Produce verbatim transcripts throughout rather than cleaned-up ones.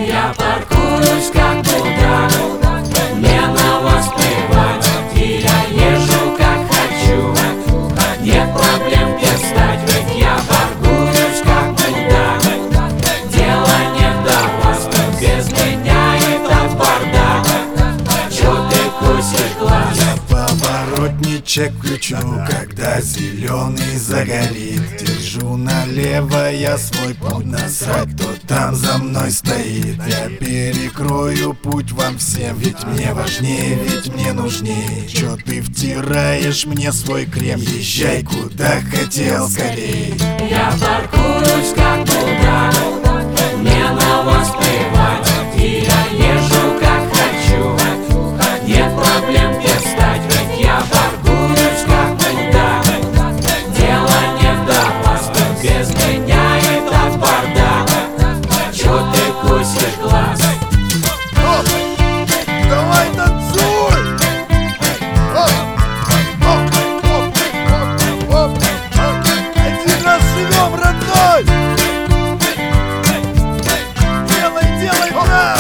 Я паркуюсь как мудак, мне на вас плевать, и я езжу как хочу. Нет проблем перестать, ведь я паркуюсь как мудак. Дело не до вас, но без меня это бардак. Чё ты косишь глаз? Я поворотничек включу, когда зеленый загорит. Держу налево я свой путь, насрать, кто там за мной стоит. Я перекрою путь вам всем, ведь мне важнее, ведь мне нужнее. Чё ты втираешь мне свой крем? Езжай куда хотел скорей. Я паркуюсь как мудак, мне на вас плевать, и я езжу как хочу. Нет проблем перестать, ведь я паркуюсь как мудак. Дело не до вас, но без меня это бардак. Чё ты косишь глаз? Оп! Давай танцуй! Оп! Оп! Оп! Оп! Оп! Один раз живем, родной! Делай, делай, брат!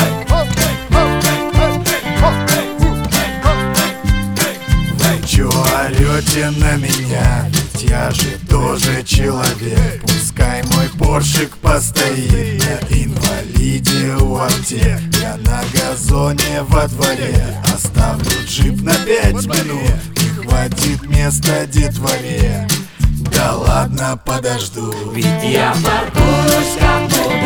Вы чё орёте на меня? Ведь я же тоже человек. Пускай мой поршик постоит на инвалиде у аптек. Я на газоне во дворе оставлю джип на пять минут. Не хватит места детворе. Да ладно, подожду. Ведь я паркуюсь как мудак.